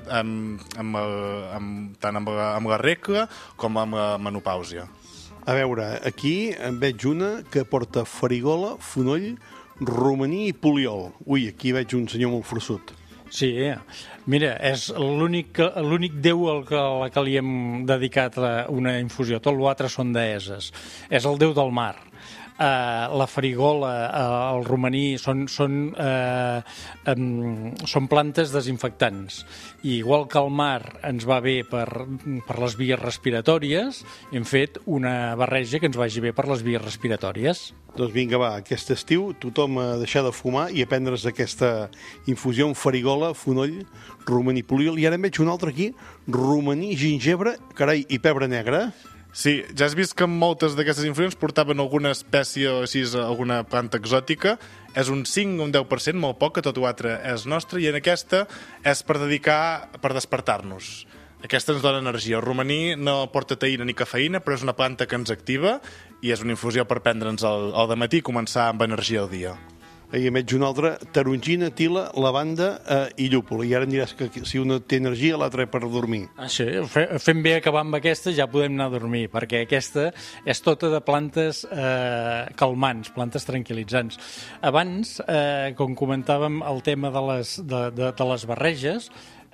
tant amb la regla com amb la menopàusia. A veure, aquí en veig una que porta farigola, fonoll, romaní i poliol. Ui, aquí veig un senyor molt forçut. Sí, mira, és l'únic déu al que li hem dedicat una infusió. Tot l'altre són deeses. És el déu del mar. La farigola, el romaní, són plantes desinfectants. I igual que el mar ens va bé per les vies respiratòries, hem fet una barreja que ens vagi bé per les vies respiratòries. Doncs vinga, va, aquest estiu tothom a deixar de fumar i a prendre's aquesta infusió amb farigola, fonoll, romaní, poliol. I ara en veig un altre aquí, romaní, gingebre, carai, i pebre negre. Sí, ja has vist que moltes d'aquestes infusions portaven alguna espècie o així, alguna planta exòtica. És un 5 o un 10%, molt poc, que tot l'altre és nostre, i en aquesta és per despertar-nos. Aquesta ens dona energia. El romaní no porta teïna ni cafeïna, però és una planta que ens activa i és una infusió per prendre'ns al dematí i començar amb energia el dia. I emet un altre, tarongina, tila, lavanda i llúpol. I ara em diràs que si una té energia, l'altra per dormir. Sí, fem bé acabar amb aquesta, ja podem anar a dormir, perquè aquesta és tota de plantes calmants, plantes tranquil·litzants. Abans, com comentàvem, el tema de les barreges,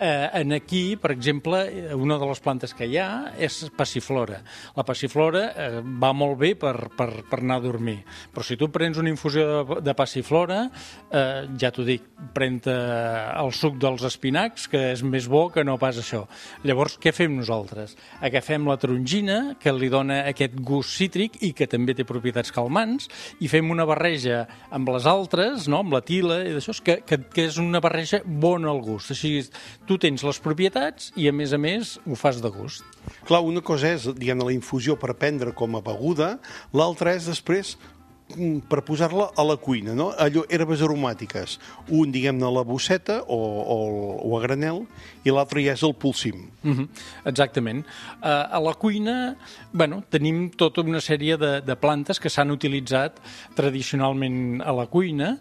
aquí, per exemple, una de les plantes que hi ha és passiflora. La passiflora va molt bé per anar a dormir, però si tu prens una infusió de passiflora, ja t'ho dic, pren-te el suc dels espinacs, que és més bo que no pas això. Llavors, què fem nosaltres? Agafem la tarongina, que li dona aquest gust cítric i que també té propietats calmants, i fem una barreja amb les altres, no? Amb la tila i d'això, que és una barreja bona al gust. Així, tu tens les propietats i, a més, ho fas de gust. Clar, una cosa és, diguem, la infusió per prendre com a beguda, l'altra és després per posar-la a la cuina, no? Allò, herbes aromàtiques. Un, diguem-ne, a la bosseta o a granel, i l'altre ja és el polsim. Exactament. A la cuina, tenim tota una sèrie de plantes que s'han utilitzat tradicionalment a la cuina,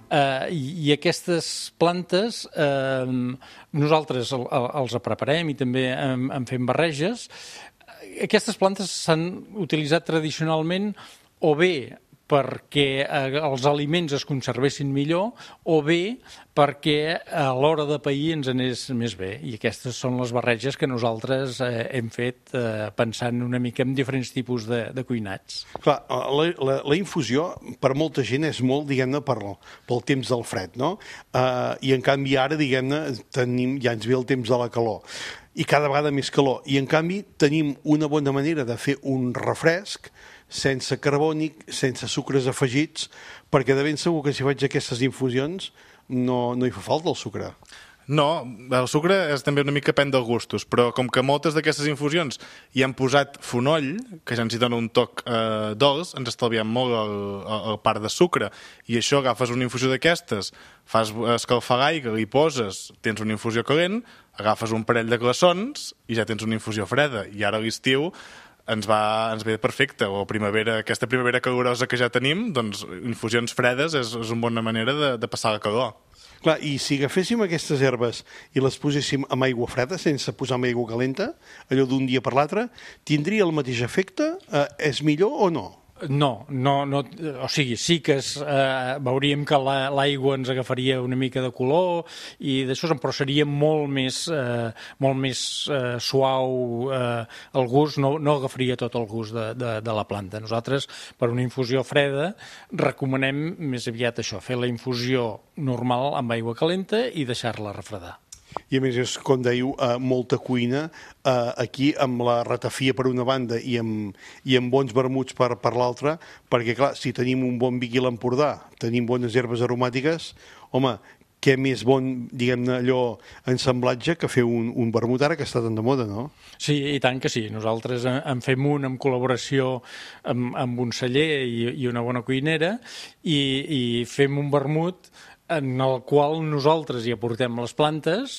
i aquestes plantes nosaltres els preparem i també en fem barreges. Aquestes plantes s'han utilitzat tradicionalment o bé perquè els aliments es conservessin millor o bé perquè a l'hora de pair ens anés més bé. I aquestes són les barreges que nosaltres hem fet pensant una mica en diferents tipus de cuinats. Clar, la infusió per molta gent és molt, diguem-ne, pel temps del fred, no? I en canvi ara, diguem-ne, ja ens ve el temps de la calor. I cada vegada més calor. I en canvi tenim una bona manera de fer un refresc sense carbònic, sense sucres afegits, perquè de ben segur que si faig aquestes infusions no hi fa falta el sucre. No, el sucre és també una mica pen de gustos, però com que moltes d'aquestes infusions hi han posat fonoll, que ja ens hi dona un toc dolç, ens estalviem molt el part de sucre. I això, agafes una infusió d'aquestes, fas escalfar l'aigua, li poses, tens una infusió calent, agafes un parell de glaçons i ja tens una infusió freda. I ara a l'estiu ens ve perfecte, o aquesta primavera calorosa que ja tenim, doncs infusions fredes és una bona manera de passar la calor. Clar, i si agaféssim aquestes herbes i les poséssim amb aigua freda, sense posar amb aigua calenta, allò d'un dia per l'altre, tindria el mateix efecte? És millor o no? No, o sigui, sí que veuríem que l'aigua ens agafaria una mica de color i d'això, però seria molt més suau el gust, no agafaria tot el gust de la planta. Nosaltres, per una infusió freda, recomanem més aviat això, fer la infusió normal amb aigua calenta i deixar-la refredar. I a més, com dèieu, molta cuina aquí amb la ratafia per una banda i amb bons vermuts per l'altra, perquè clar, si tenim un bon vi a l'Empordà, tenim bones herbes aromàtiques, home, què més bon, diguem-ne, allò ensamblatge que fer un vermut ara que està tan de moda, no? Sí, i tant que sí. Nosaltres en fem un en col·laboració amb un celler i una bona cuinera i fem un vermut en el qual nosaltres hi aportem les plantes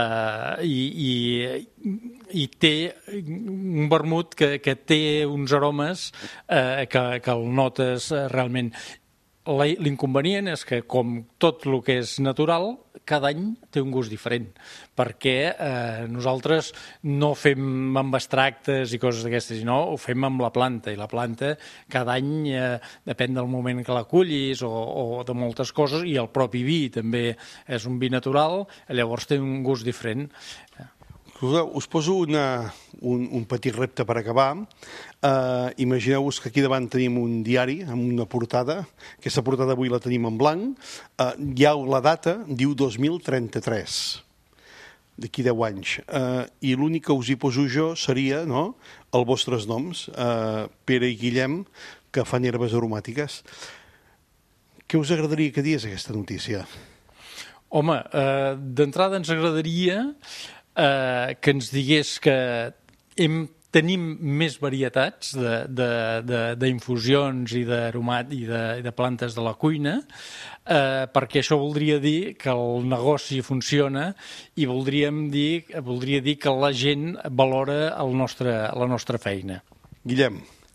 i té un vermut que té uns aromes que el notes realment. L'inconvenient és que, com tot el que és natural, cada any té un gust diferent, perquè nosaltres no fem amb extractes i coses d'aquestes, sinó ho fem amb la planta, i la planta cada any depèn del moment que la cullis o de moltes coses, i el propi vi també és un vi natural, llavors té un gust diferent. Us poso un petit repte per acabar. Imagineu-vos que aquí davant tenim un diari amb una portada. Aquesta portada avui la tenim en blanc. Hi ha la data, diu 2033, d'aquí 10 anys. I l'únic que us hi poso jo seria els vostres noms, Pere i Guillem, que fan herbes aromàtiques. Què us agradaria que digués aquesta notícia? Home, d'entrada ens agradaria que ens digués que tenim més varietats d'infusions i de plantes de la cuina, perquè això voldria dir que el negoci funciona i voldria dir que la gent valora la nostra feina. Guillem.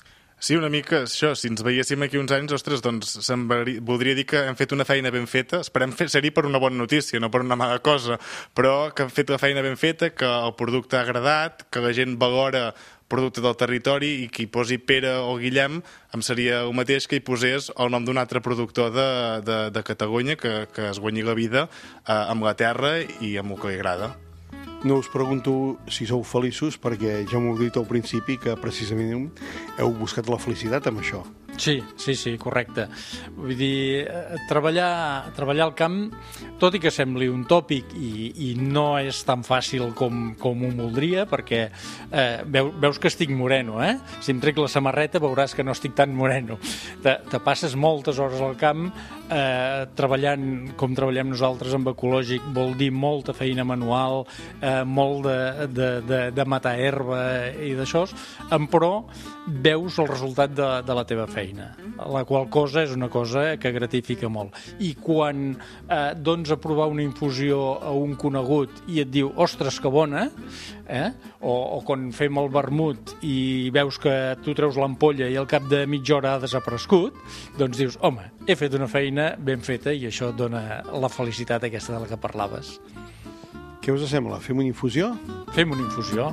Sí, una mica això, si ens veiéssim aquí uns anys, ostres, doncs voldria dir que hem fet una feina ben feta, esperem ser-hi per una bona notícia, no per una mala cosa, però que hem fet la feina ben feta, que el producte ha agradat, que la gent valora producte del territori i qui posi Pere o Guillem em seria el mateix que hi posés el nom d'un altre productor de Catalunya que es guanyi la vida amb la terra i amb el que li agrada. No us pregunto si sou feliços perquè ja m'ho heu dit al principi que precisament heu buscat la felicitat amb això. Sí, correcte. Vull dir, treballar al camp, tot i que sembli un tòpic i no és tan fàcil com ho voldria, perquè veus que estic moreno, eh? Si em trec la samarreta veuràs que no estic tan moreno. Te passes moltes hores al camp treballant com treballem nosaltres amb ecològic, vol dir molta feina manual, molt de matar herba i d'això, però veus el resultat de la teva feina, la qual cosa és una cosa que gratifica molt. I quan dones a provar una infusió a un conegut i et diu, ostres, que bona, o quan fem el vermut i veus que tu treus l'ampolla i al cap de mitja hora ha desaparegut, doncs dius, home, he fet una feina ben feta i això et dona la felicitat aquesta de la que parlaves. Què us sembla? Fem una infusió? Fem una infusió.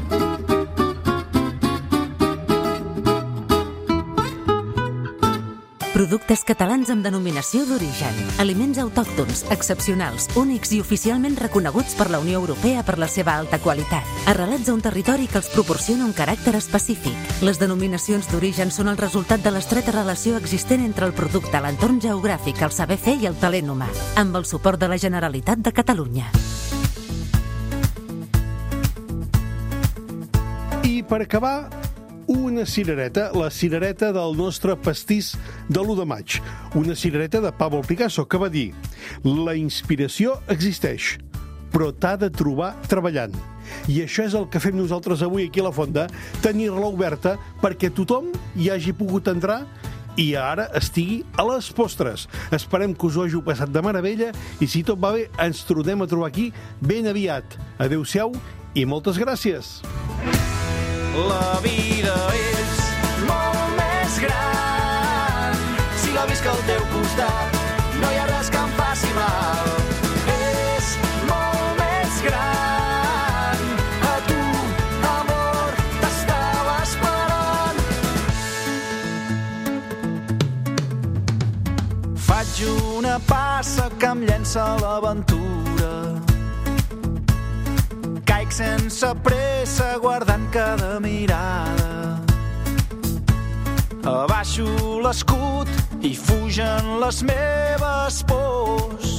Productes catalans amb denominació d'origen. Aliments autòctons, excepcionals, únics i oficialment reconeguts per la Unió Europea per la seva alta qualitat. Arrelats a un territori que els proporciona un caràcter específic. Les denominacions d'origen són el resultat de l'estreta relació existent entre el producte, l'entorn geogràfic, el saber fer i el talent humà, amb el suport de la Generalitat de Catalunya. I per acabar, una cirereta, la cirereta del nostre pastís de l'1 de maig. Una cirereta de Pablo Picasso, que va dir: la inspiració existeix, però t'ha de trobar treballant. I això és el que fem nosaltres avui aquí a la Fonda, tenir-la oberta perquè tothom hi hagi pogut entrar i ara estigui a les postres. Esperem que us ho hàgiu passat de meravella i si tot va bé ens tornem a trobar aquí ben aviat. Adéu-siau i moltes gràcies. La vida és molt més gran si la visc al teu costat. No hi ha res que em faci mal. És molt més gran. A tu, amor, t'estava esperant. Faig una passa que em llença a l'aventura. Caic sense pressa guardant cada mirada. Abaixo l'escut i fugen les meves pors.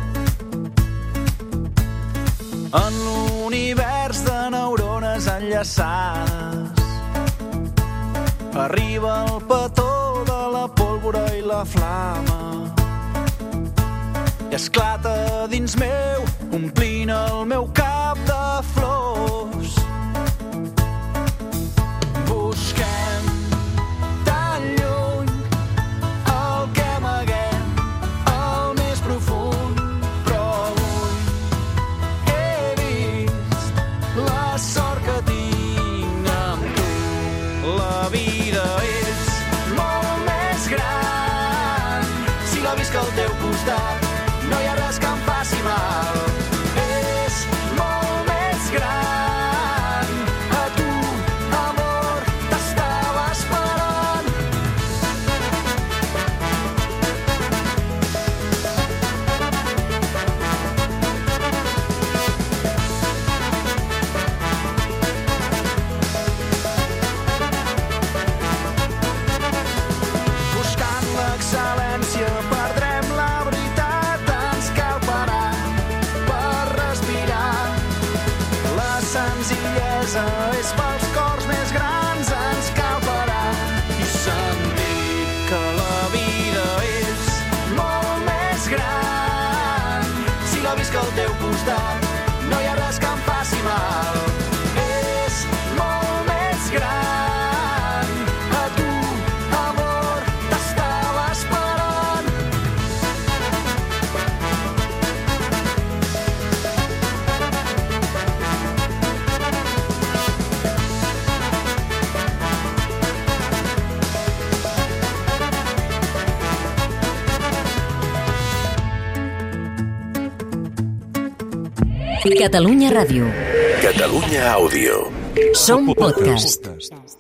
En l'univers de neurones enllaçades arriba el petó de la pólvora i la flama i esclata dins meu, omplint el meu cap de flors. Busquem tan lluny el que amaguem al més profund, però avui he vist la sort que tinc amb tu. La vida és molt més gran si la visc al teu costat. No hi ha res que em faci mal. És molt més gran. A tu, amor, t'estava esperant. Buscant l'excel·lència perdrem la veritat. Senzillesa és pels cors més grans, ens cal parar i sentir que la vida és molt més gran. Si la visc al teu costat, no hi ha res que em faci mal. És molt més gran. A tu, amor, t'estava esperant. Catalunya Ràdio. Catalunya Àudio. Som podcast.